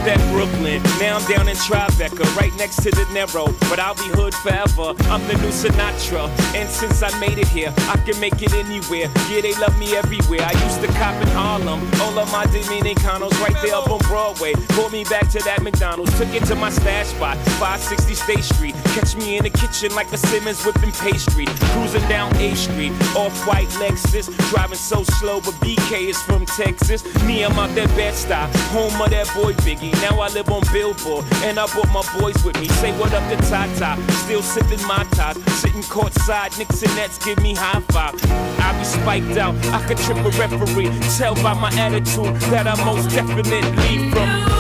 that Brooklyn. Now I'm down in Tribeca, right next to the Narrow. But I'll be hood forever. I'm the new Sinatra. And since I made it here, I can make it anywhere. Yeah, they love me everywhere. I used to cop in Harlem. All of my Dominicanos right there up on Broadway. Pulled me back to that McDonald's. Took it to my stash spot, 560 State Street. Catch me in the kitchen like a Simmons whipping pastry. Cruising down A Street, off-white Lexus. Driving so slow, but BK is from Texas. Me, I'm out that Bed-Stuy, home of that boy Biggie. Now I live on Billboard, and I brought my boys with me. Say what up to Tata, still sipping my ties. Sitting courtside, Knicks and Nets give me high five. I be spiked out, I could trip a referee. Tell by my attitude that I most definitely from.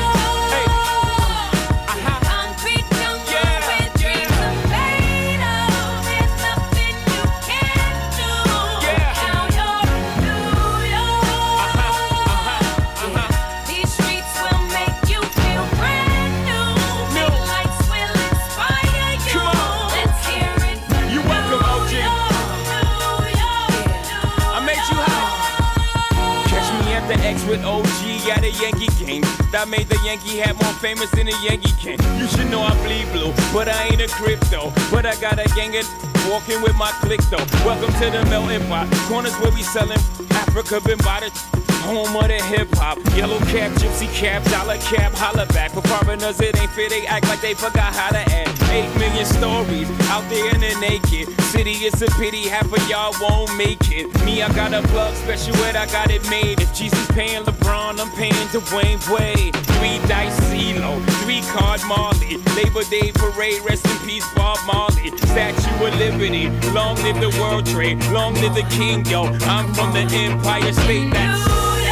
With OG at a Yankee game. That made the Yankee hat more famous than a Yankee can. You should know I bleed blue, but I ain't a crypto. But I got a gang of walking with my click though. Welcome to the melting pot. Corners where we selling Africa been by the home of the hip-hop. Yellow cap, gypsy cap, dollar cap, holla back. For foreigners it ain't fair, they act like they forgot how to act. 8 million stories out there in the naked city. It's a pity half of y'all won't make it. Me, I got a plug special ed, I got it made. If Jesus paying LeBron, I'm paying Dwayne Wade. 3 dice CeeLo, 3 card Marley. Labor Day parade, rest in peace Bob Marley. Statue of Liberty, long live the World Trade, long live the King, yo. I'm from the Empire State, that's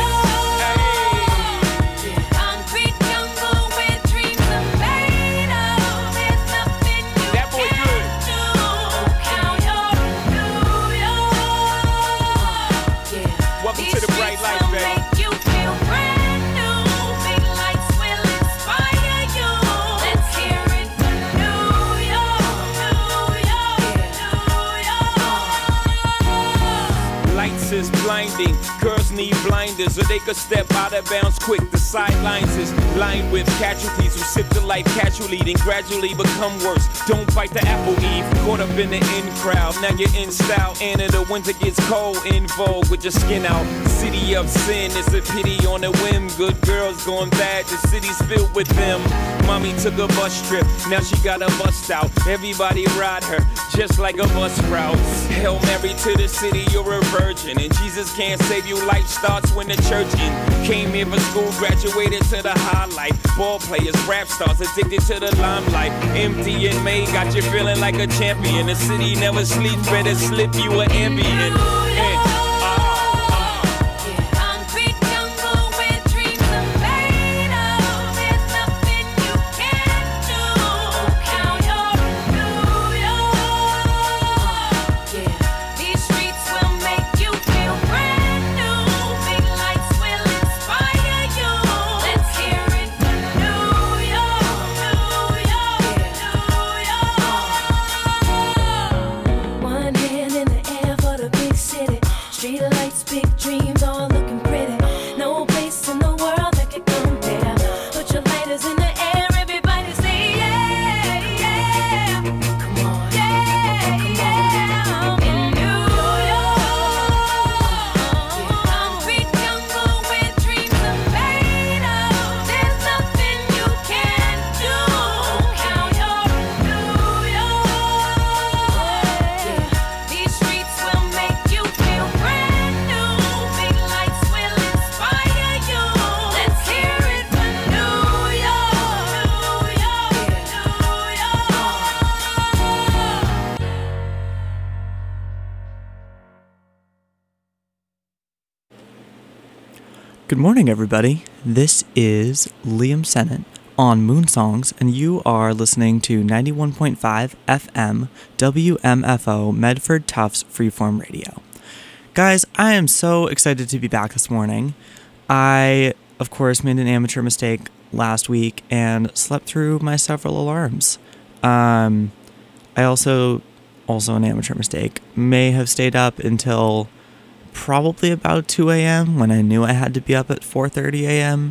blinding. Girls need blinders so they could step out of bounds quick. The sidelines is lined with casualties who sip the life casually, then gradually become worse. Don't bite the apple, Eve. Caught up in the in crowd. Now you're in style, and in the winter gets cold. In vogue with your skin out. City of sin, it's a pity on a whim. Good girls going bad, the city's filled with them. Mommy took a bus trip, now she got a bust out. Everybody ride her, just like a bus route. Hail Mary to the city, you're a virgin. And Jesus can't save you, life starts when the church in. Came here for school, graduated to the highlight. Ball players, rap stars, addicted to the limelight. Empty in May, got you feeling like a champion. The city never sleeps, better slip you an ambient. Good morning, everybody. This is Liam Sennett on Moon Songs, and you are listening to 91.5 FM WMFO Medford Tufts Freeform Radio. Guys, I am so excited to be back this morning. I, of course, made an amateur mistake last week and slept through my several alarms. I also an amateur mistake, may have stayed up until probably about 2 a.m. when I knew I had to be up at 4:30 a.m.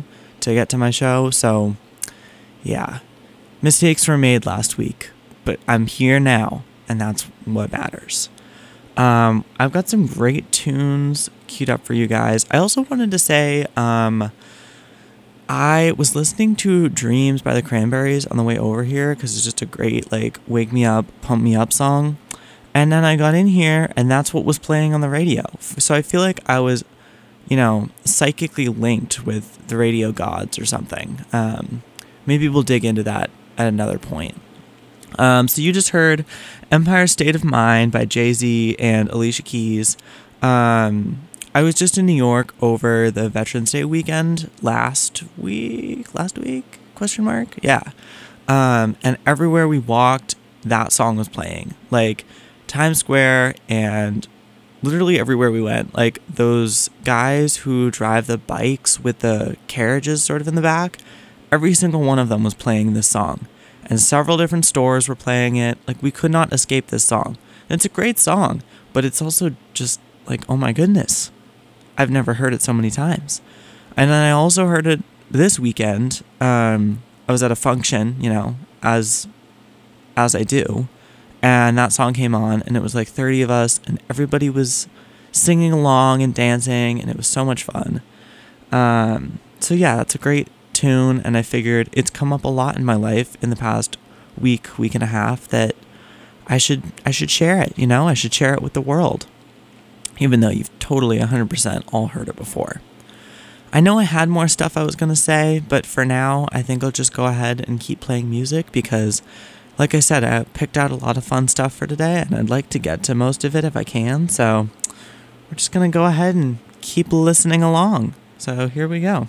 to get to my show. So yeah, mistakes were made last week, but I'm here now, and that's what matters. I've got some great tunes queued up for you guys. I also wanted to say, I was listening to Dreams by the Cranberries on the way over here because it's just a great, like, wake me up, pump me up song. And then I got in here and that's what was playing on the radio. So I feel like I was, psychically linked with the radio gods or something. Maybe we'll dig into that at another point. So you just heard Empire State of Mind by Jay-Z and Alicia Keys. I was just in New York over the Veterans Day weekend last week? Yeah. And everywhere we walked, that song was playing. Like Times Square and literally everywhere we went. Like those guys who drive the bikes with the carriages sort of in the back, every single one of them was playing this song. And several different stores were playing it. Like we could not escape this song. And it's a great song, but it's also just like, oh my goodness. I've never heard it so many times. And then I also heard it this weekend. I was at a function, as I do. And that song came on and it was like 30 of us and everybody was singing along and dancing and it was so much fun. So yeah, that's a great tune, and I figured it's come up a lot in my life in the past week and a half that I should share it, I should share it with the world. Even though you've totally 100% all heard it before. I know I had more stuff I was going to say, but for now, I think I'll just go ahead and keep playing music because, like I said, I picked out a lot of fun stuff for today, and I'd like to get to most of it if I can, so we're just going to go ahead and keep listening along. So here we go.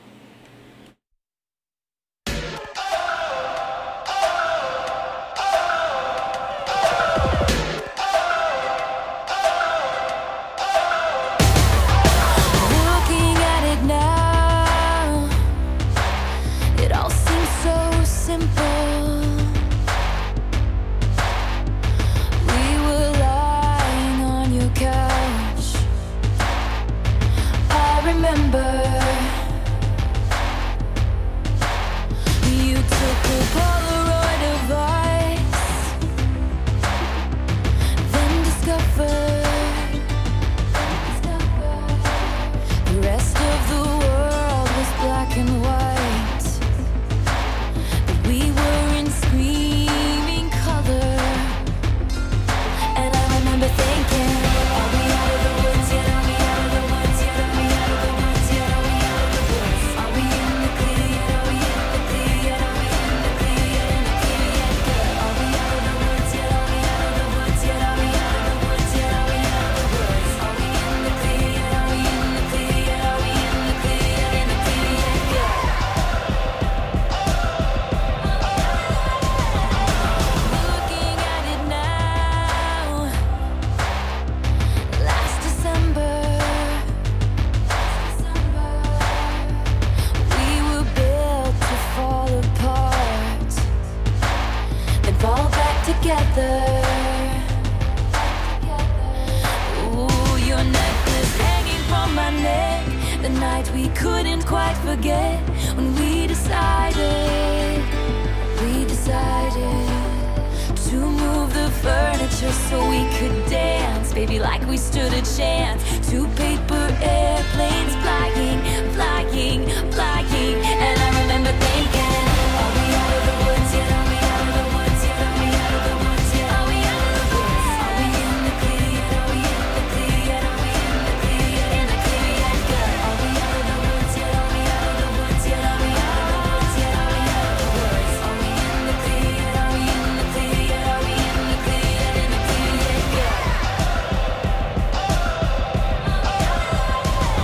So we could dance, baby, like we stood a chance. Two paper airplanes flying, flying, flying. And I remember thinking, are we out of the woods yet? Are we out of the woods yet? Are we out of the woods yet? Are we out of the woods? Are we in the clear yet? Are we in the clear yet? Are we in the clear yet? In the clear yet, girl? Are we out of the woods yet? Are we out of the woods yet? Are we out of the woods yet? Are we out of the woods? Are we in the clear yet? Are we in the clear yet? Are we in the clear yet? In the clear yet, girl?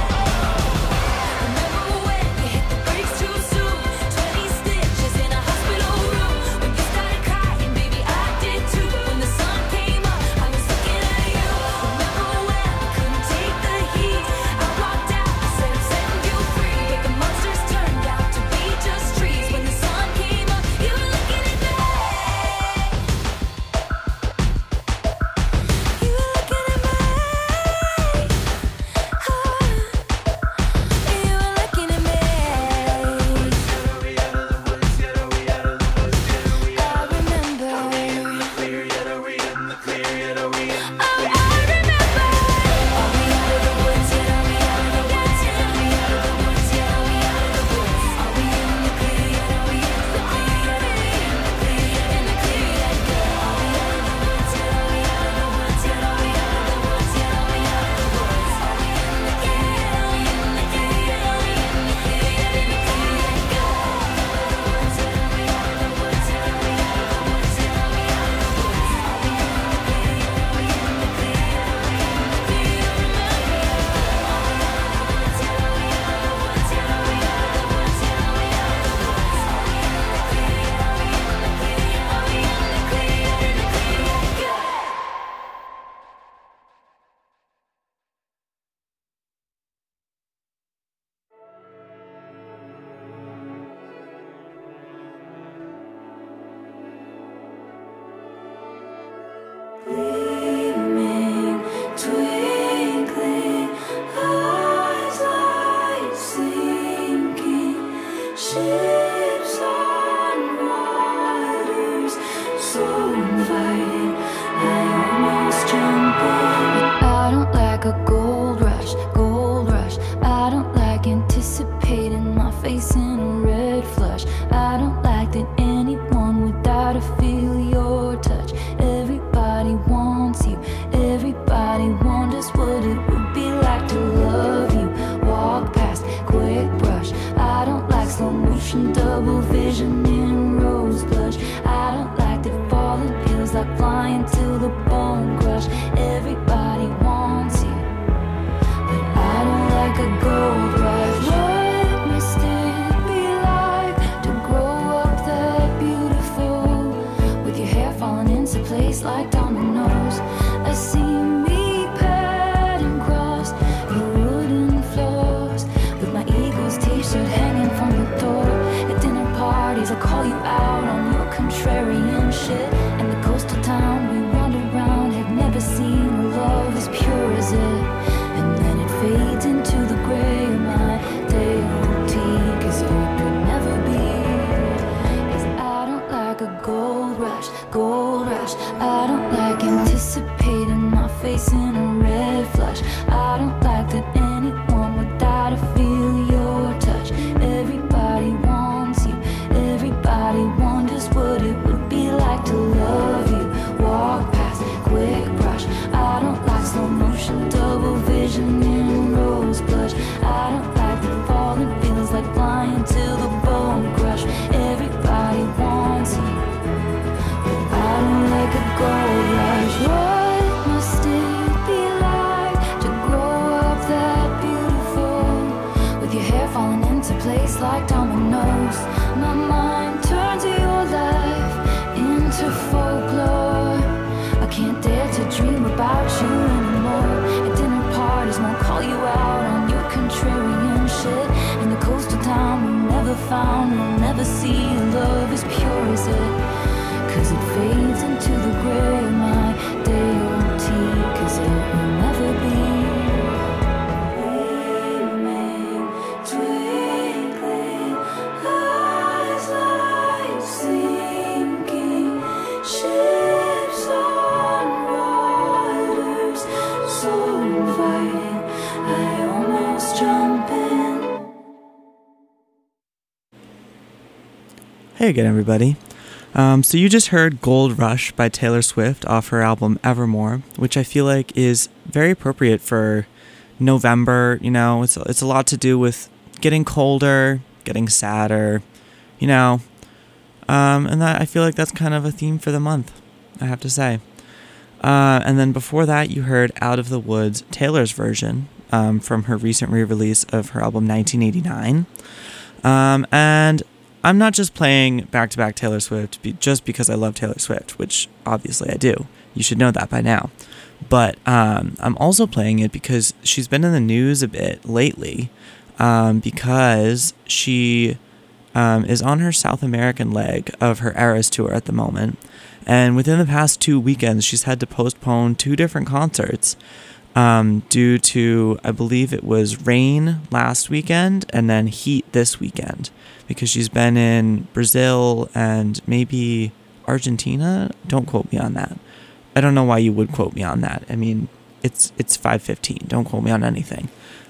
Everybody wonders what it would be like to love you. Walk past, quick brush. I don't like slow motion, double vision in rose blush. I don't like that falling feels like flying till the bone crush. Everybody wants you, but I don't like a gold rush. What must it be like to grow up that beautiful, with your hair falling into place like dominoes? I see me pattern cross your wooden floors, with my Eagles t-shirt hanging from the door. At dinner parties I call you out on your contrarian shit, and the coastal town we wander around had never seen a love as pure as it. And then it fades into the gray of my day-old, 'cause it could never be. 'Cause I don't like a gold rush, gold rush. I don't like anticipating my face in a red flush. I don't like that anyone would die to feel your touch. Everybody wants you, everybody wonders what it would be like to love you. Walk past, quick brush. I don't like slow motion, double vision in rose blush. I don't like that falling feels like flying till the bone crush. Everybody wants you, but I don't like a gold rush. What must it be like to grow up that beautiful, with your hair falling into place like dominoes? My mind turns your life into folklore. I can't dare to dream about you anymore. At dinner parties won't call you out on your contrarian shit. In the coastal town we never found, we'll never see love as pure as it. 'Cause it fades into the gray of my day-old tea. 'Cause it will never be. Gleaming, twinkling, eyes like sinking ships on waters so inviting, I almost jump in. Hey again, everybody. So you just heard Gold Rush by Taylor Swift off her album Evermore, which I feel like is very appropriate for November. You know, it's a lot to do with getting colder, getting sadder, you know, and that I feel like that's kind of a theme for the month, I have to say. And then before that, you heard Out of the Woods, Taylor's version, from her recent re-release of her album 1989. And I'm not just playing back-to-back Taylor Swift just because I love Taylor Swift, which obviously I do. You should know that by now. But I'm also playing it because she's been in the news a bit lately, because she is on her South American leg of her Eras tour at the moment. And within the past 2 weekends, she's had to postpone 2 different concerts due to, I believe it was rain last weekend and then heat this weekend, because she's been in Brazil and maybe Argentina. Don't quote me on that. I don't know why you would quote me on that. I mean, it's 5:15. Don't quote me on anything.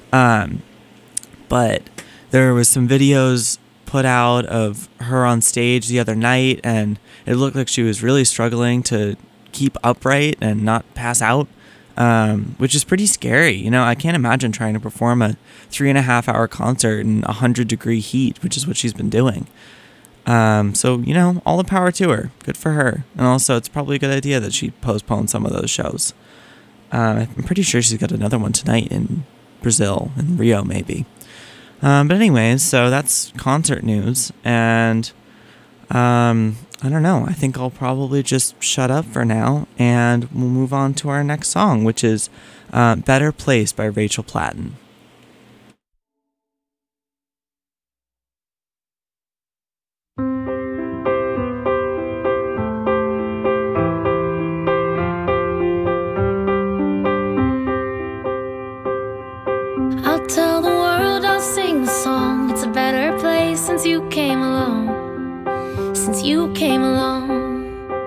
But there was some videos put out of her on stage the other night, and it looked like she was really struggling to keep upright and not pass out, which is pretty scary. You know, I can't imagine trying to perform a 3.5-hour concert in 100-degree heat, which is what she's been doing. So, you know, all the power to her. Good for her. And also, it's probably a good idea that she postponed some of those shows. I'm pretty sure she's got another one tonight in Brazil, in Rio maybe. But anyways, so that's concert news, and I don't know, I think I'll probably just shut up for now, and we'll move on to our next song, which is Better Place by Rachel Platten. I'll tell the world, I'll sing the song. It's a better place since you came along. Since you came along.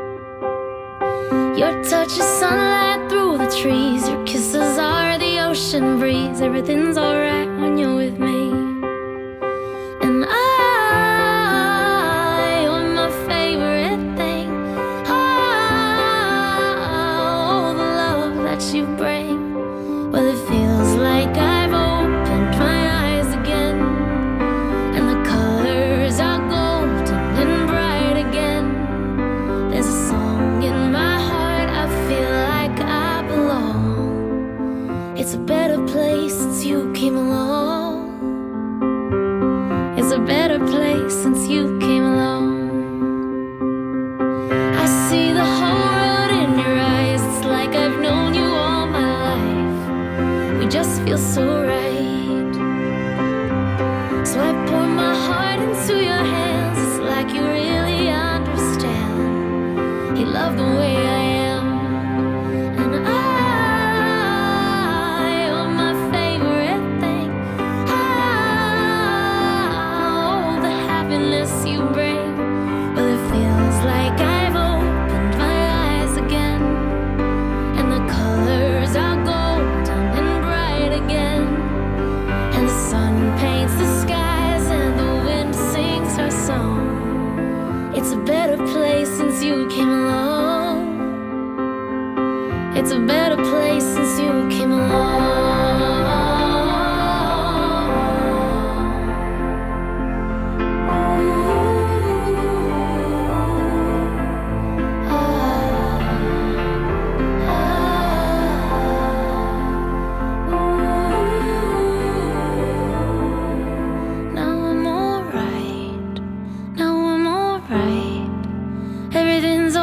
Your touch is sunlight through the trees. Your kisses are the ocean breeze. Everything's alright when you're with me. And you're my favorite thing. Oh, the love that you bring. Well, it feels like I've opened my eyes again, and the colors are golden and bright again. There's a song in my heart, I feel like I belong. It's a better place since you came along. It's a better place since you came along. I see the whole world in your eyes. It's like I've known you all my life. We just feel so right. So I pour my heart into your hands. It's like you really understand. You love the way I am, and you're my favorite thing. Oh, the happiness you bring. Well, it feels like I've opened my eyes again, and the colors are golden and bright again, and the sun paints the skies and the wind sings our song. It's a better place since you came along. It's a better place since you came along. Now I'm alright. Now I'm alright. Everything's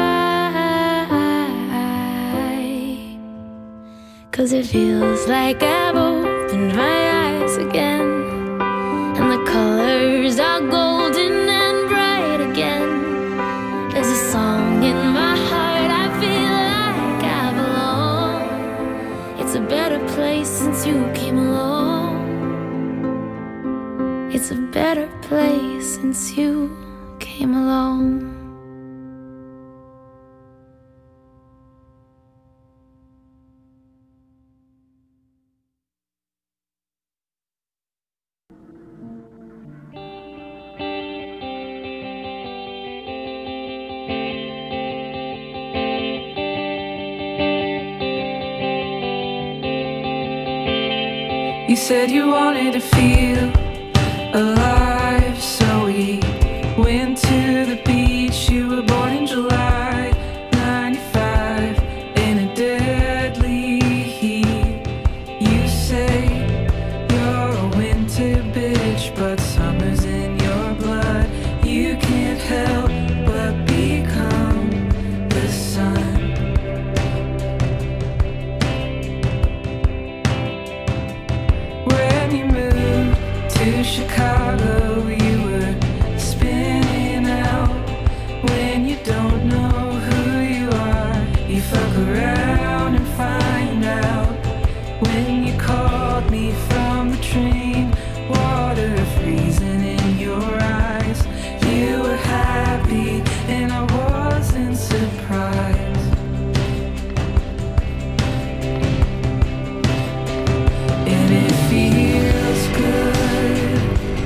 alright. 'Cause it feels like I've opened my eyes again, and the colors are golden and bright again. There's a song in my heart, I feel like I belong. It's a better place since you came along. It's a better place since you came along. You said you wanted to feel alive, so we went to the beach. You were born in July 95 in a deadly heat. You say you're a winter bitch, but summer's in your blood. You can't help but become the sun. When you moved to Chicago, you were spinning out. When you don't know who you are, you fuck around and find out. When you called me from the train, water freezing in your eyes, you were happy and I wasn't surprised. And it feels good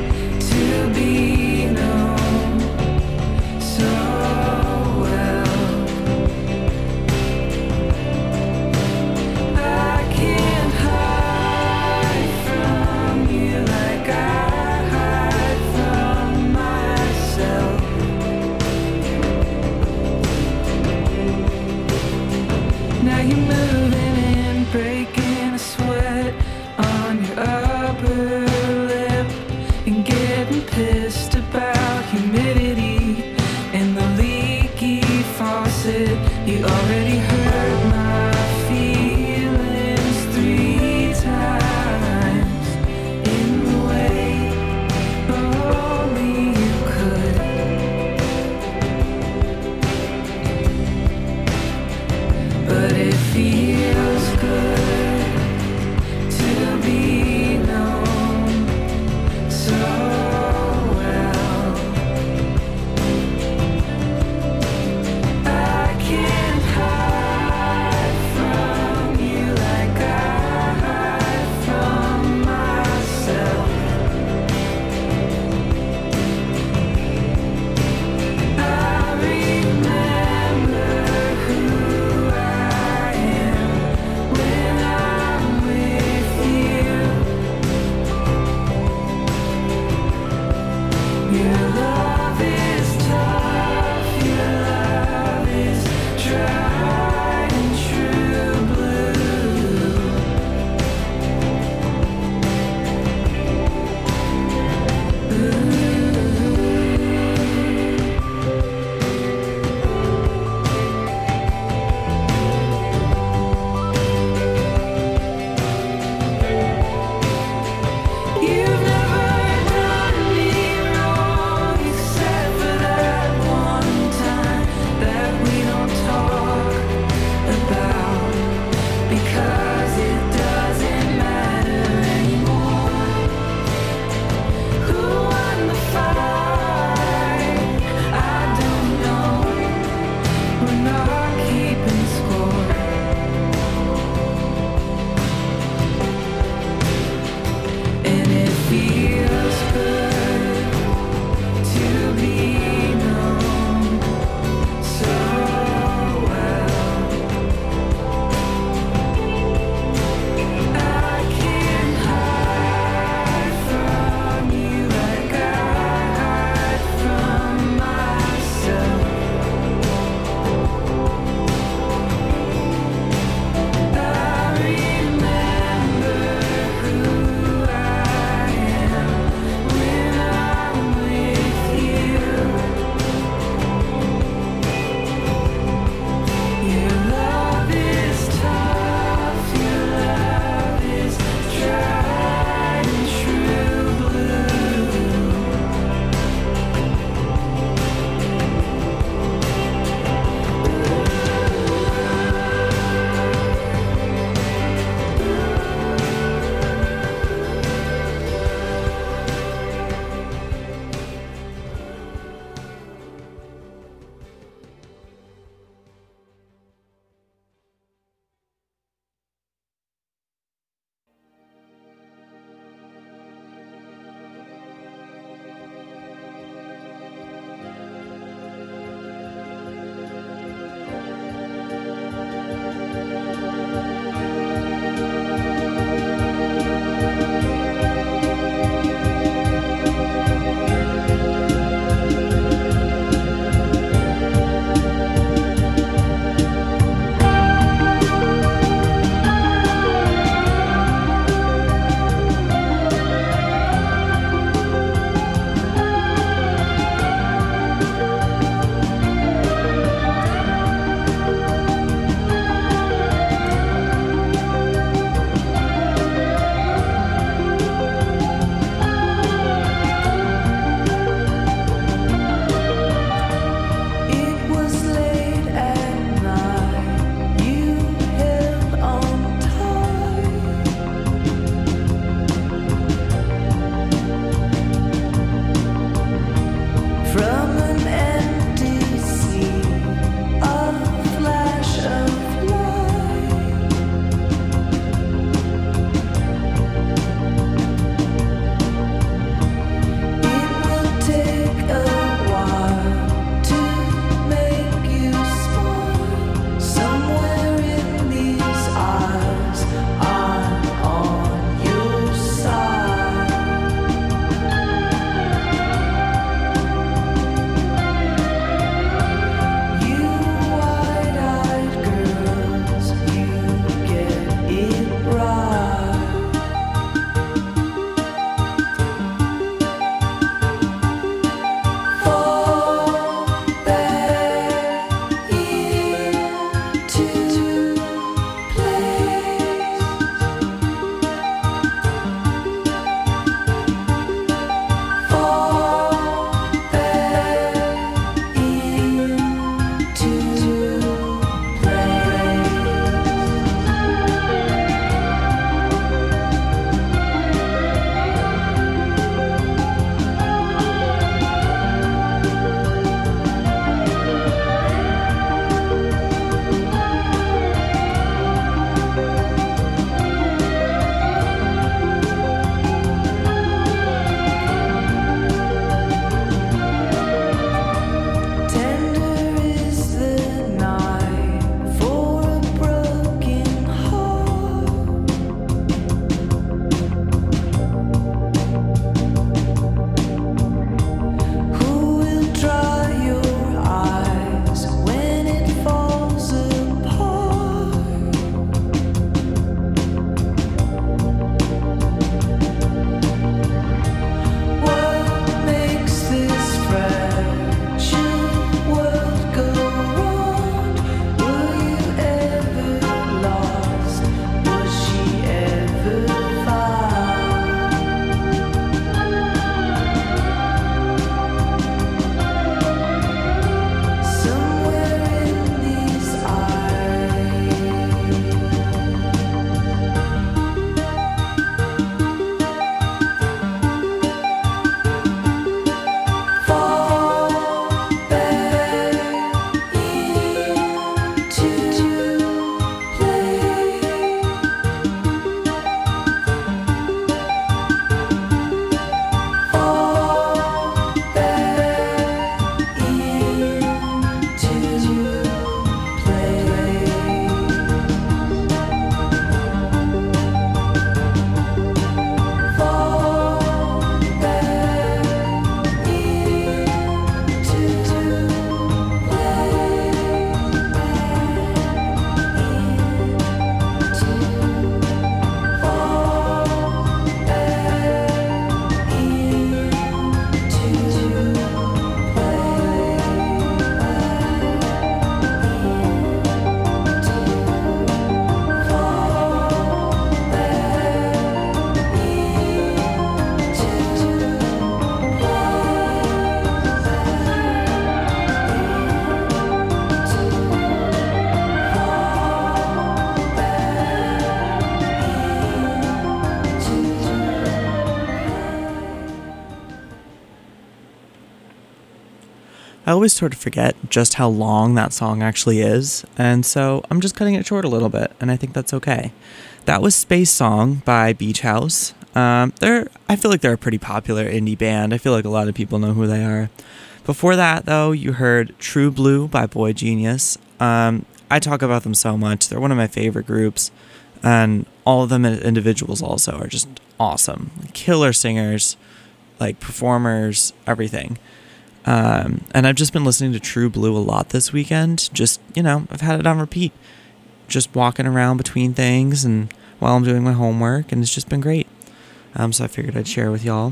I always sort of forget just how long that song actually is, and so I'm just cutting it short a little bit, and I think that's okay. That was Space Song by Beach House. I feel like they're a pretty popular indie band. I feel like a lot of people know who they are. Before that, though, you heard True Blue by Boy Genius. I talk about them so much. They're one of my favorite groups, and all of them as individuals also are just awesome. Killer singers, like performers, everything. And I've just been listening to True Blue a lot this weekend. Just, I've had it on repeat. Just walking around between things and while I'm doing my homework, and it's just been great. So I figured I'd share with y'all.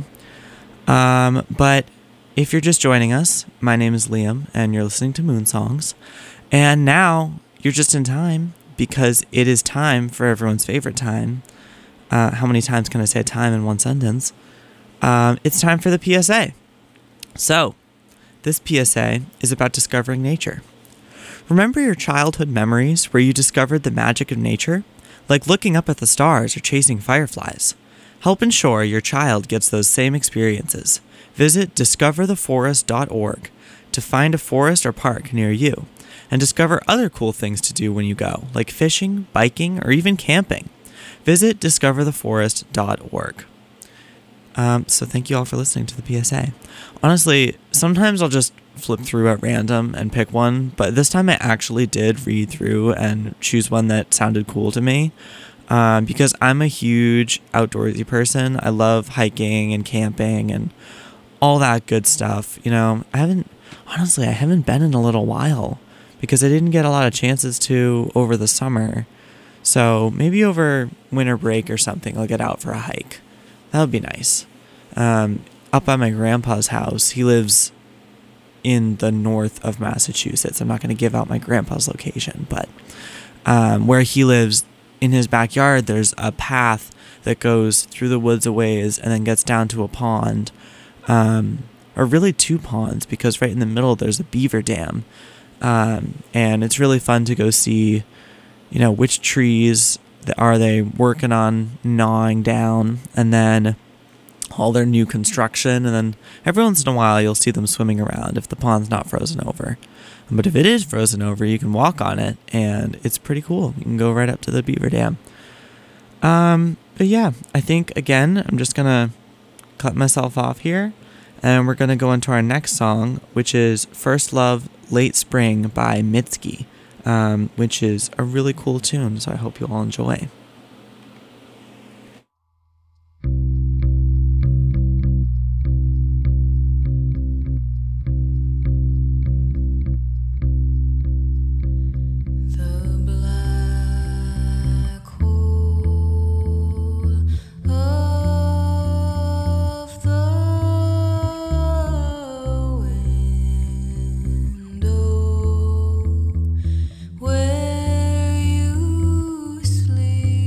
But if you're just joining us, my name is Liam, and you're listening to Moon Songs. And now you're just in time, because it is time for everyone's favorite time. How many times can I say time in one sentence? It's time for the PSA. So, this PSA is about discovering nature. Remember your childhood memories where you discovered the magic of nature? Like looking up at the stars or chasing fireflies. Help ensure your child gets those same experiences. Visit discovertheforest.org to find a forest or park near you, and discover other cool things to do when you go, like fishing, biking, or even camping. Visit discovertheforest.org. So thank you all for listening to the PSA. Honestly, sometimes I'll just flip through at random and pick one, but this time I actually did read through and choose one that sounded cool to me. Because I'm a huge outdoorsy person. I love hiking and camping and all that good stuff. I haven't been in a little while because I didn't get a lot of chances to over the summer. So maybe over winter break or something, I'll get out for a hike. That would be nice. Up by my grandpa's house, he lives in the north of Massachusetts. I'm not going to give out my grandpa's location, but where he lives, in his backyard, there's a path that goes through the woods a ways and then gets down to a pond, or really two ponds, because right in the middle there's a beaver dam, and it's really fun to go see, which trees are they working on gnawing down, and then all their new construction, and then every once in a while you'll see them swimming around if the pond's not frozen over. But if it is frozen over, you can walk on it, and it's pretty cool. You can go right up to the beaver dam. But yeah, I think, again, I'm just going to cut myself off here, and we're going to go into our next song, which is First Love, Late Spring by Mitski, which is a really cool tune, so I hope you all enjoy. Where you sleep.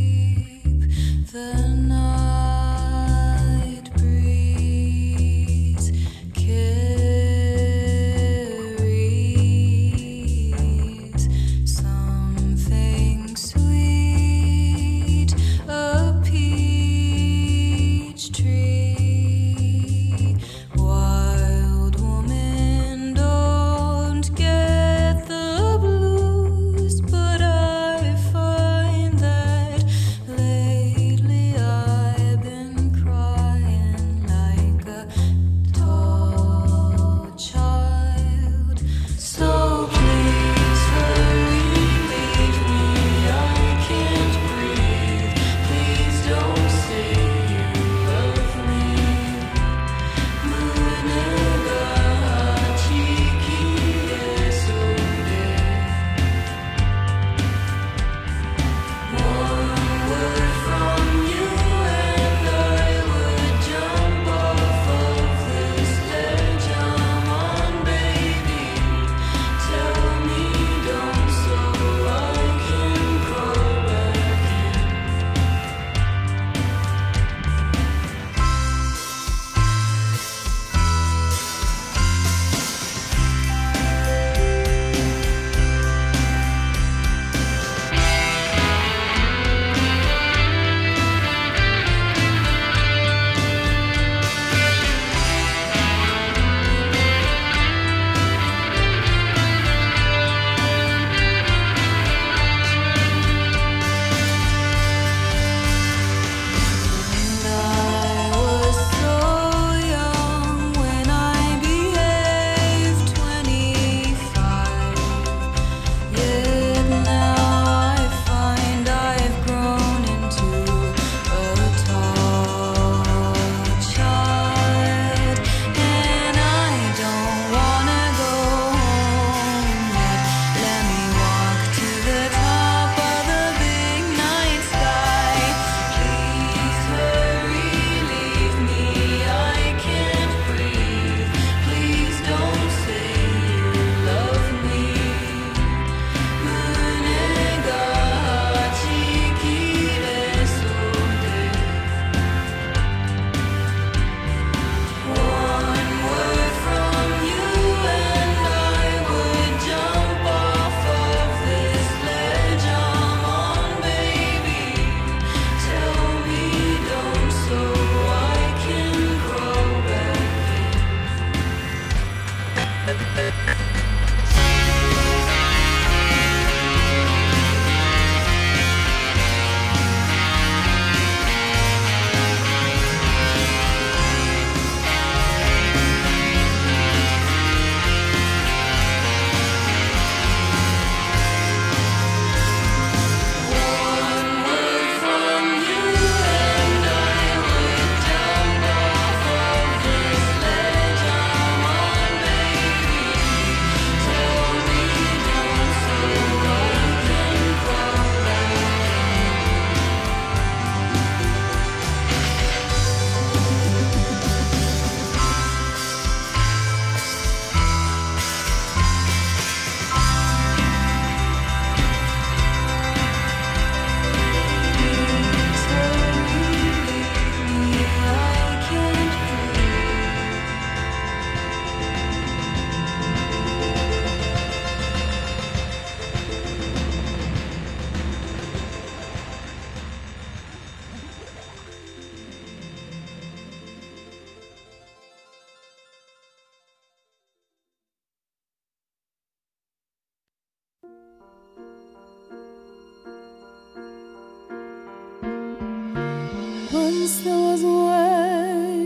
Once there was a way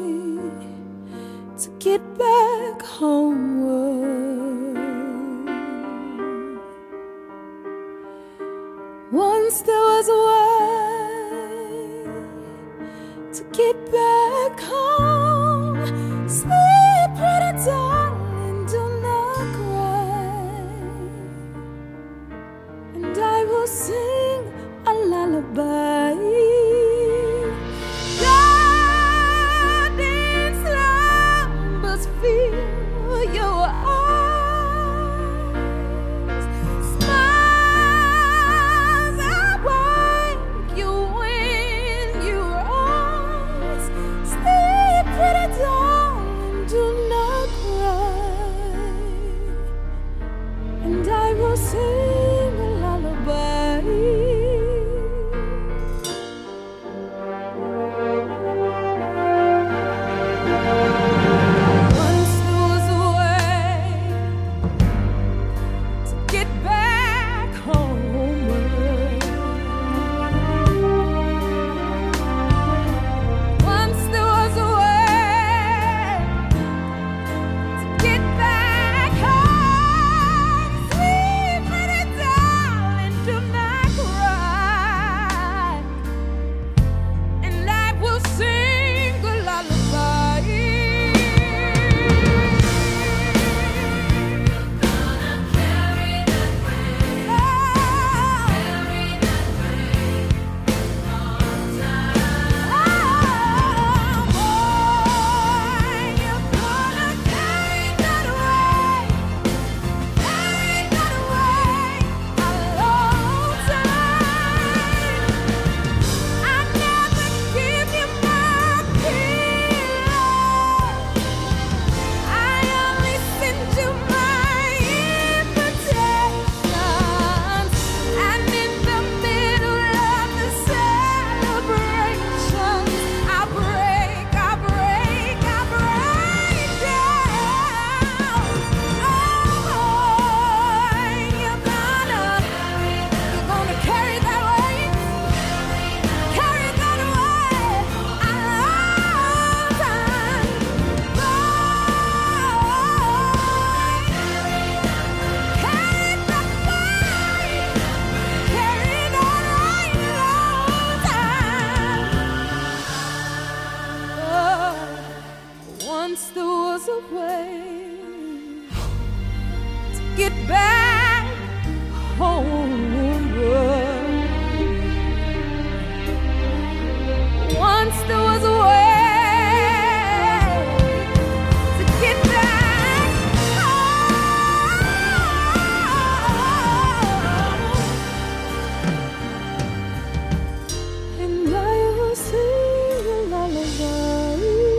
to get back homeward. Once there was a way to get back home. Sleep, pretty darling, do not cry, and I will sing a lullaby. God in slumbers fill your eyes. Smiles awake you when you rise. Sleep, pretty darling, do not cry, and I will sing a lullaby. Once there was a way to get back homeward. Once there was a way to get back home. Sleep, pretty darling, do not cry, and I will sing a lullaby. Once there was a way to get back homeward. Once there was a way to get back home, and I will sing a lullaby.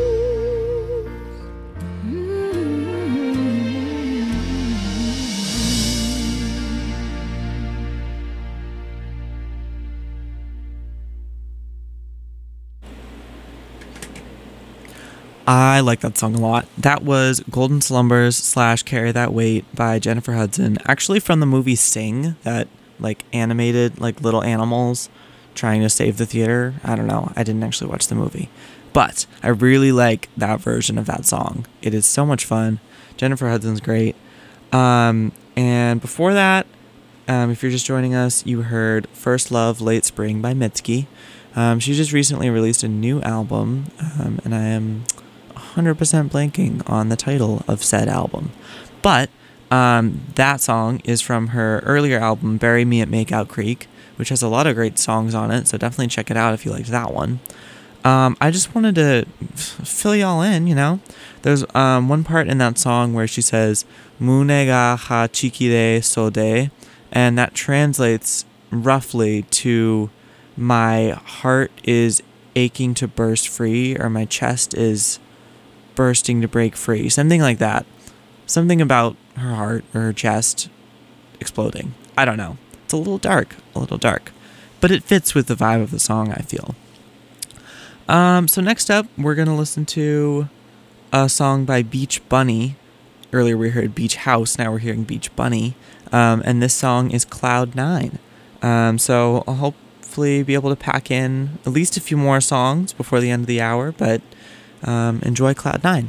I like that song a lot. That was Golden Slumbers / Carry That Weight by Jennifer Hudson, actually from the movie Sing, that like animated like little animals trying to save the theater. I don't know, I didn't actually watch the movie, but I really like that version of that song. It is so much fun. Jennifer Hudson's great. And before that, if you're just joining us, you heard First Love Late Spring by Mitski. She just recently released a new album, and I am 100% blanking on the title of said album. But that song is from her earlier album, Bury Me at Makeout Creek, which has a lot of great songs on it, so definitely check it out if you liked that one. I just wanted to fill y'all in, you know? There's one part in that song where she says, Mune ga ha chikire sode, and that translates roughly to my heart is aching to burst free, or my chest is bursting to break free. Something like that. Something about her heart or her chest exploding. I don't know. It's a little dark. But it fits with the vibe of the song, I feel. So next up, we're going to listen to a song by Beach Bunny. Earlier we heard Beach House, now we're hearing Beach Bunny. And this song is Cloud 9. So hopefully be able to pack in at least a few more songs before the end of the hour, but enjoy Cloud 9.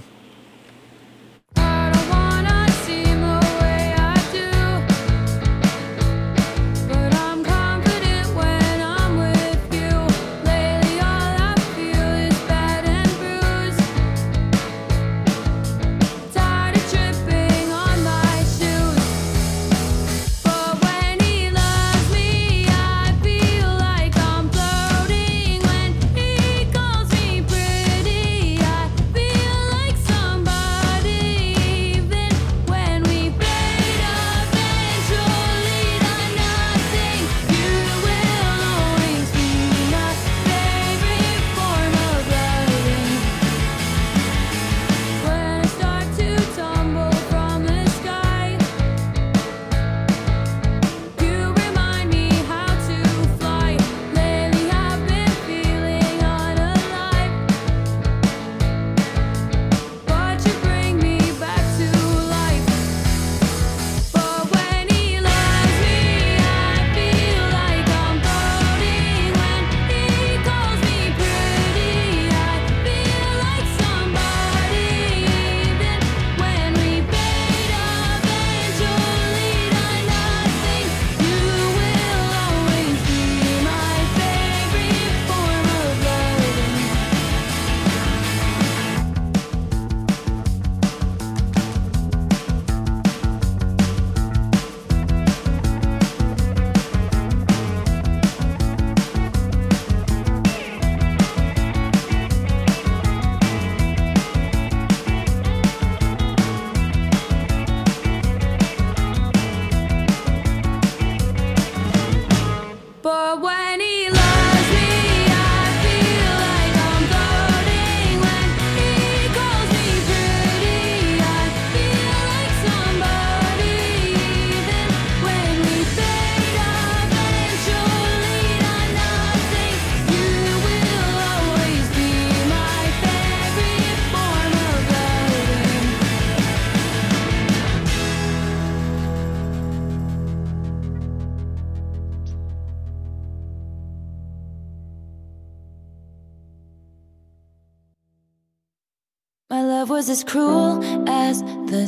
My love was as cruel as the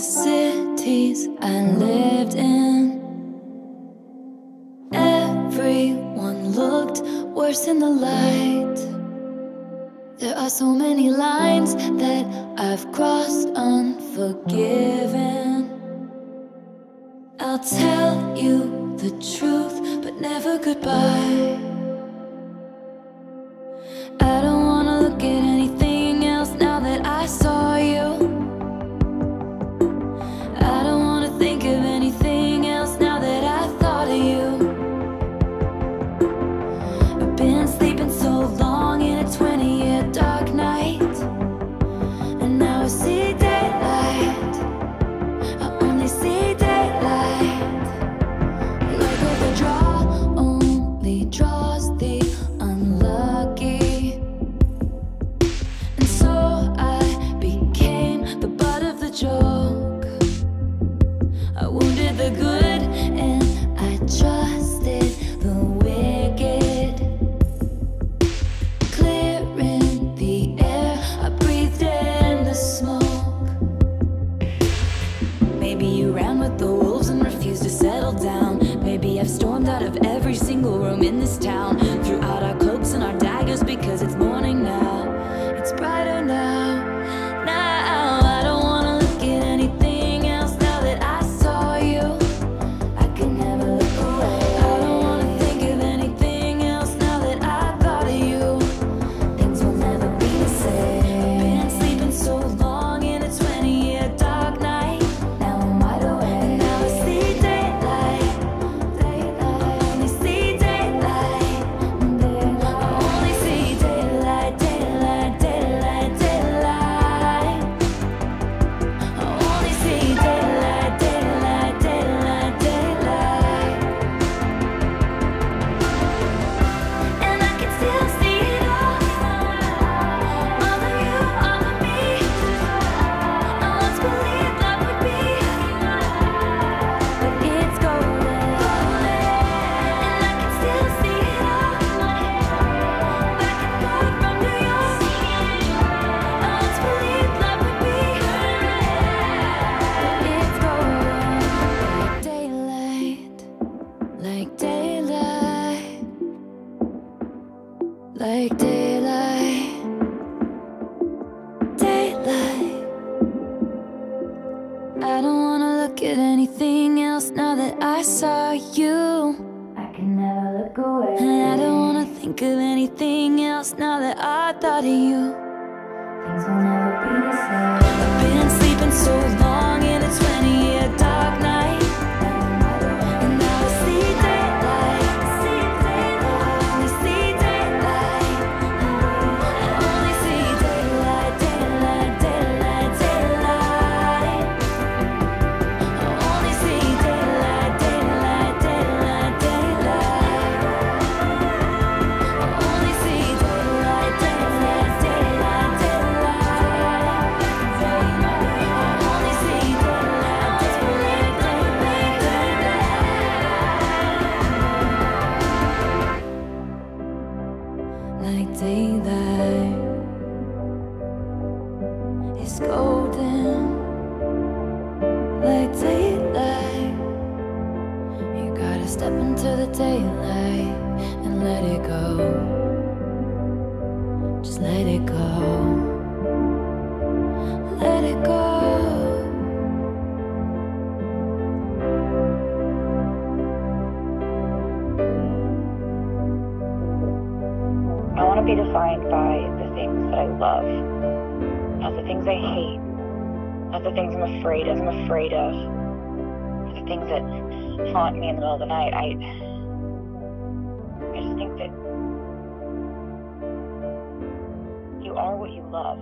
cities I lived in. Everyone looked worse in the light. There are so many lines that I've crossed unforgiven. I'll tell you the truth, but never goodbye. I don't wanna look at anything else now that I saw you. I don't wanna think of anything else now that I thought of you. I've been sleeping so long in a 20-year dark night, and now I see daylight. I only see daylight. Luck of the draw only draws the unlucky. daylight, daylight. I don't wanna look at anything else now that I saw you. I can never look away. And I don't wanna think of anything else now that I thought of you. Things will never be the same. I've been sleeping so long in a 20-year dark night, and now I see daylight, see daylight, only see daylight, I only see daylight, daylight, daylight, daylight. I only see daylight, daylight, daylight, daylight. I only see daylight, daylight, daylight, daylight. I only see daylight, daylight, daylight, daylight. Like daylight is golden. Like daylight, you gotta step into the daylight and let it go. Just let it go. Let it go. I want to be defined by the things that I love, not the things I hate, not the things I'm afraid of, the things that haunt me in the middle of the night. I just think that you are what you love.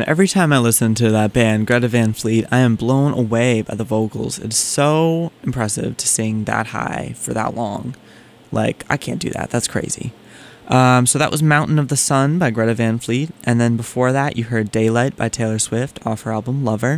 And every time I listen to that band, Greta Van Fleet, I am blown away by the vocals. It's so impressive to sing that high for that long. Like, I can't do that. That's crazy. So that was Mountain of the Sun by Greta Van Fleet. And then before that, you heard Daylight by Taylor Swift off her album Lover.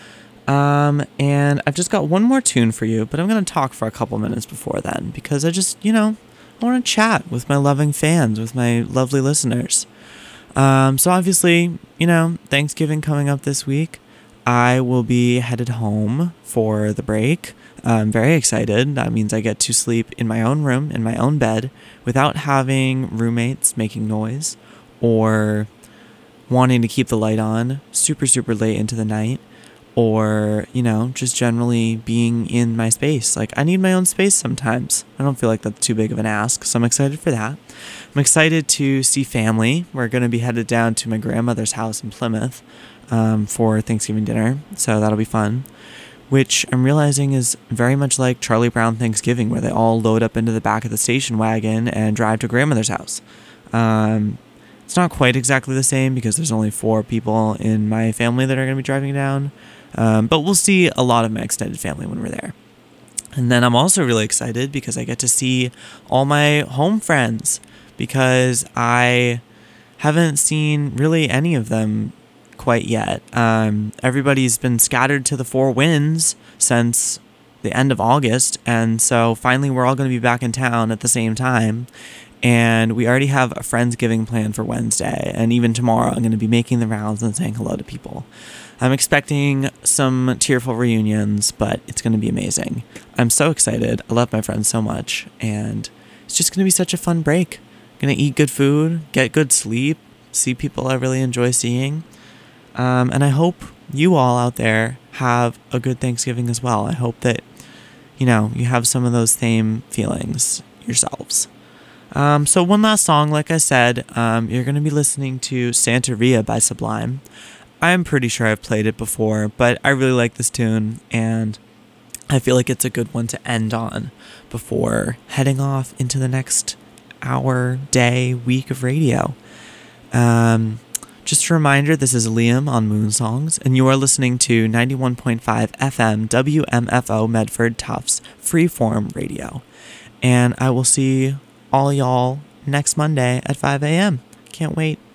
And I've just got one more tune for you, but I'm going to talk for a couple minutes before then because I just, I want to chat with my loving fans, with my lovely listeners. So obviously, Thanksgiving coming up this week. I will be headed home for the break. I'm very excited. That means I get to sleep in my own room, in my own bed, without having roommates making noise or wanting to keep the light on super, super late into the night, or, just generally being in my space. Like, I need my own space sometimes. I don't feel like that's too big of an ask, so I'm excited for that. I'm excited to see family. We're going to be headed down to my grandmother's house in Plymouth for Thanksgiving dinner, so that'll be fun, which I'm realizing is very much like Charlie Brown Thanksgiving, where they all load up into the back of the station wagon and drive to grandmother's house. It's not quite exactly the same because there's only 4 people in my family that are going to be driving down, but we'll see a lot of my extended family when we're there. And then I'm also really excited because I get to see all my home friends, because I haven't seen really any of them quite yet. Everybody's been scattered to the 4 winds since the end of August, and so finally we're all going to be back in town at the same time. And we already have a Friendsgiving plan for Wednesday, and even tomorrow I'm going to be making the rounds and saying hello to people. I'm expecting some tearful reunions, but it's going to be amazing. I'm so excited. I love my friends so much, and it's just going to be such a fun break. I'm going to eat good food, get good sleep, see people I really enjoy seeing. And I hope you all out there have a good Thanksgiving as well. I hope that, you have some of those same feelings yourselves. So one last song, like I said, you're going to be listening to Santeria by Sublime. I'm pretty sure I've played it before, but I really like this tune, and I feel like it's a good one to end on before heading off into the next hour, day, week of radio. Just a reminder, this is Liam on Moon Songs, and you are listening to 91.5 FM WMFO Medford Tufts Freeform Radio. And I will see all y'all next Monday at 5 a.m. Can't wait.